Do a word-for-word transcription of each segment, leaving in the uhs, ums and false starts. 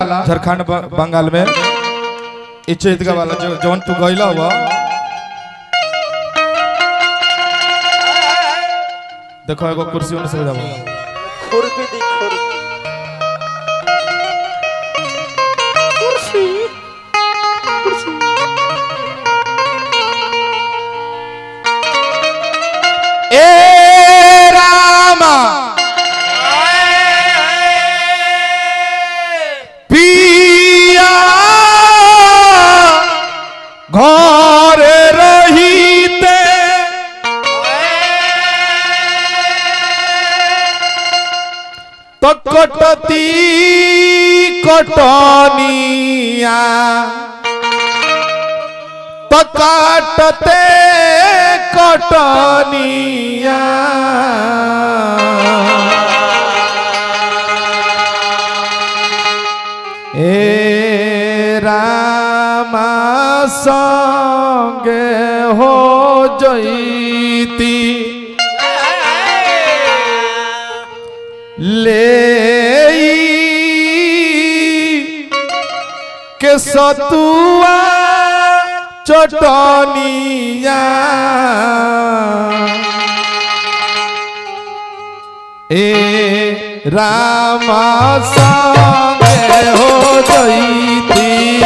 झारखंड बंगाल में इच्छित का वाला जो जवन तू गइला हुआ देखो एगो कुर्सी में से जाओ खुरपी दी खुरपी कुर्सी कुर्सी ए रामा पिया घर रहीते तो कटती कटनिया तो काटते कटनिया ए रामा संगे हो जईती ले के सतुआ चटनिया ए रामा संगे हो जईती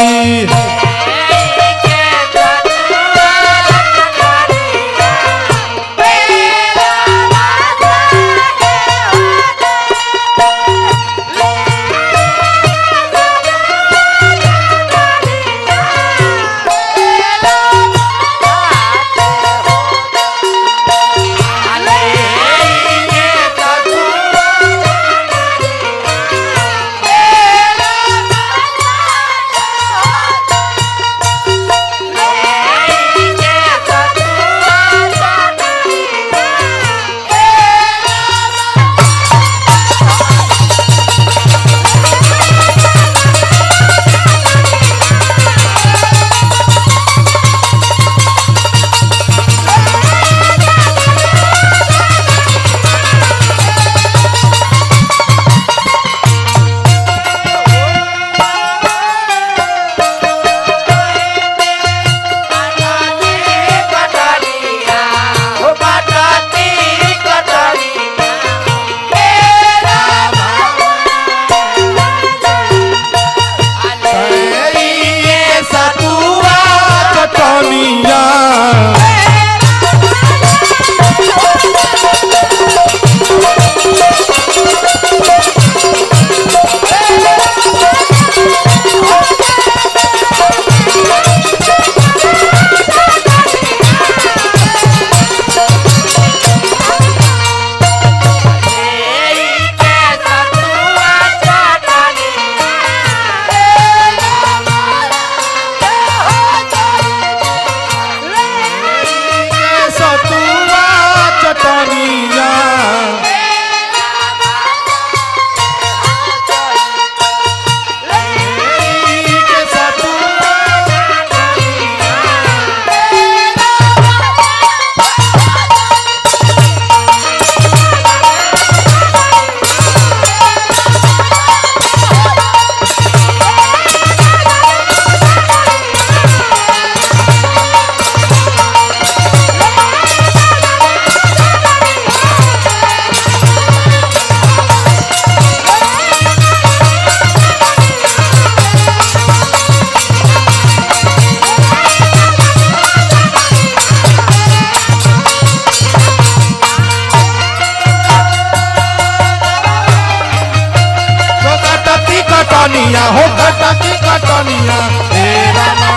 कटनिया हो कटती कटनिया ए रामा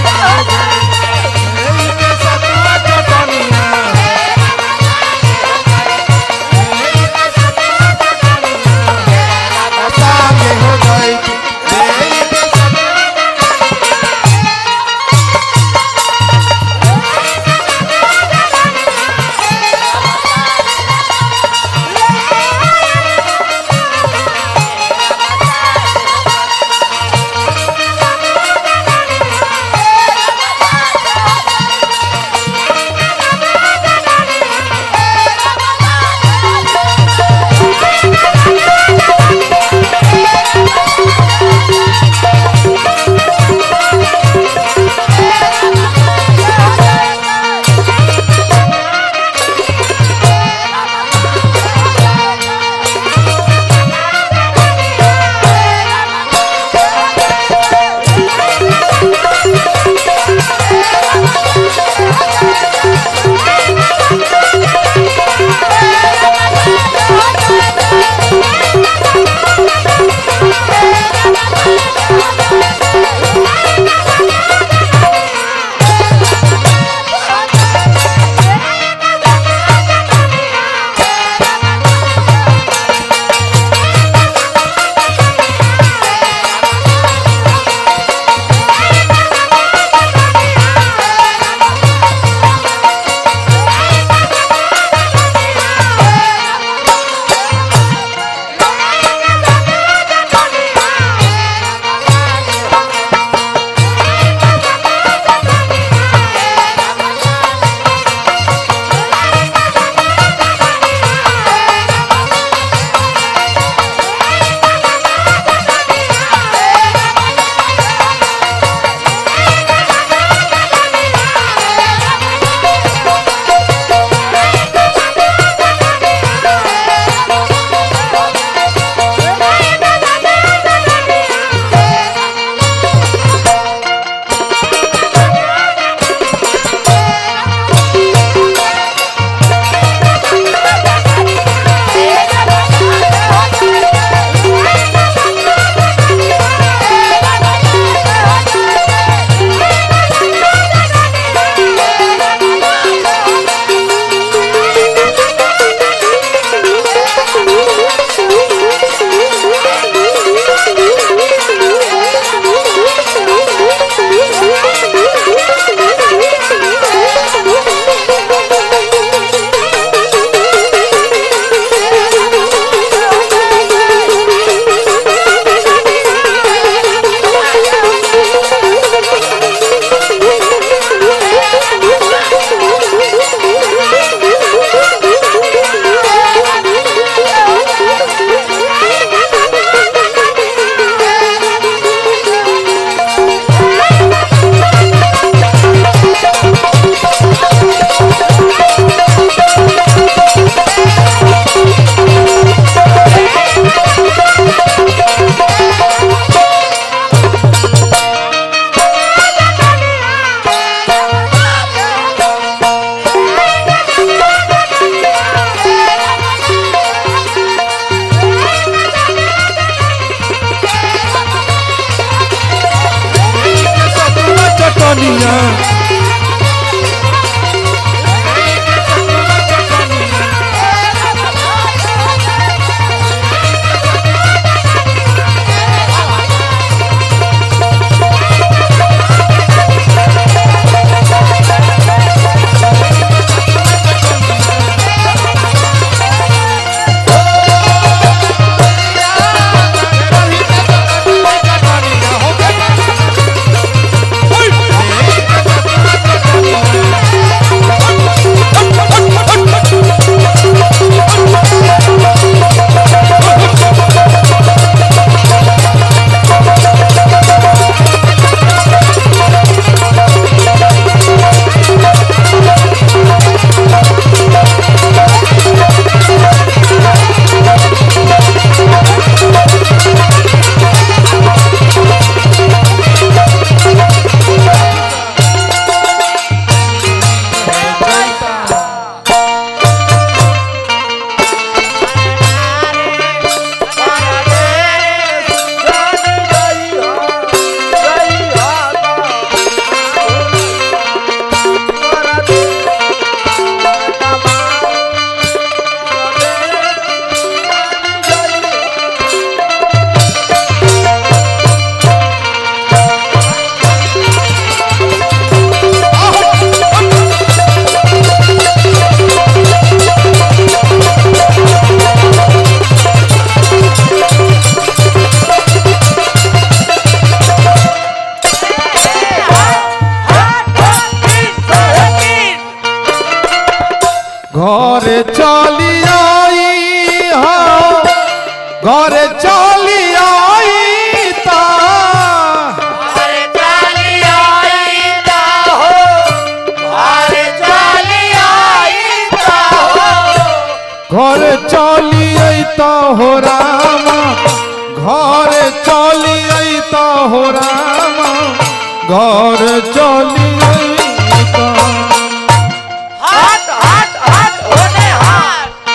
के सतुआ चटनिया संगे हो जईती घर चली अइता हो रामा घर चली अइता हो रामा घर चली अइता हाथ हाथ हाथ होने हाथ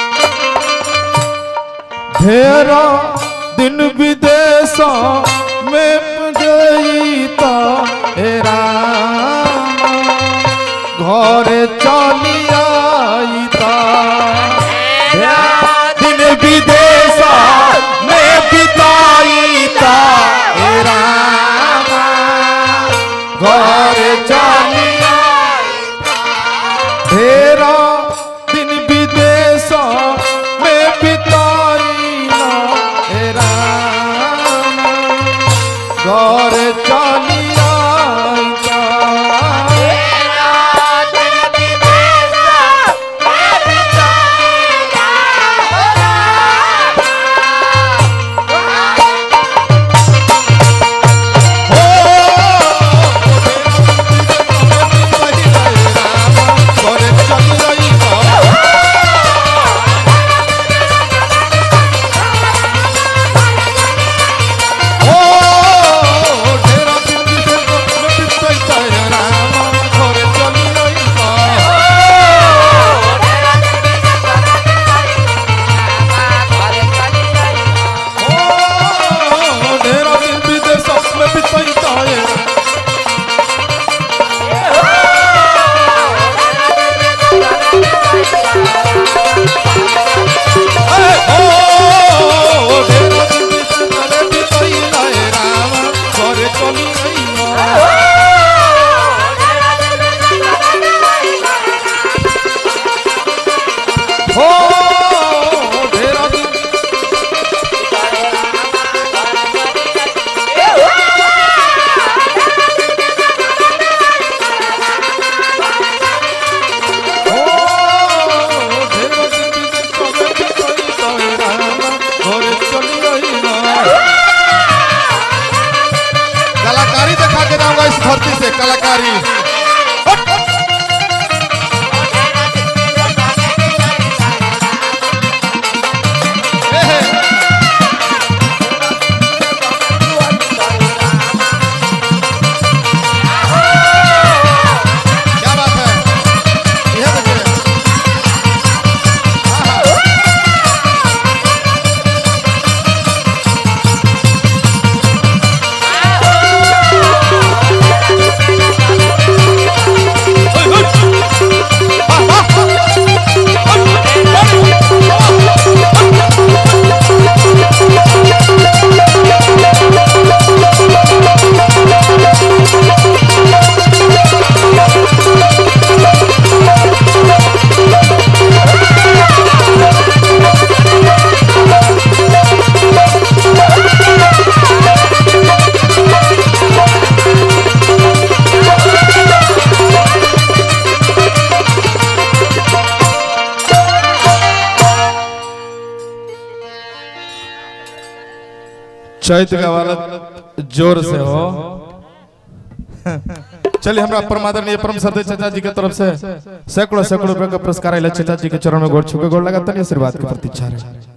ढेरा दिन विदेश में गईता हे रामा घर चली आईता दिन विदेश में बिताईता हे रामा घर चली ढेरा दिन विदेश में बिताईला हे रामा घर चली आईता कलाकारी दिखा के जाऊंगा इस धरती से कलाकारी क्या बात है यह देखिए चैत का वाला जोर से हो चलिए हमरा परमादरणीय परम श्रद्धेय चाचा जी के तरफ से सैकड़ों सैकड़ों रुपए का पुरस्कार आइला चाचा जी के चरण में गोड़ छू के गोड़ लगा तनी आशीर्वाद के प्रतीक्षा है।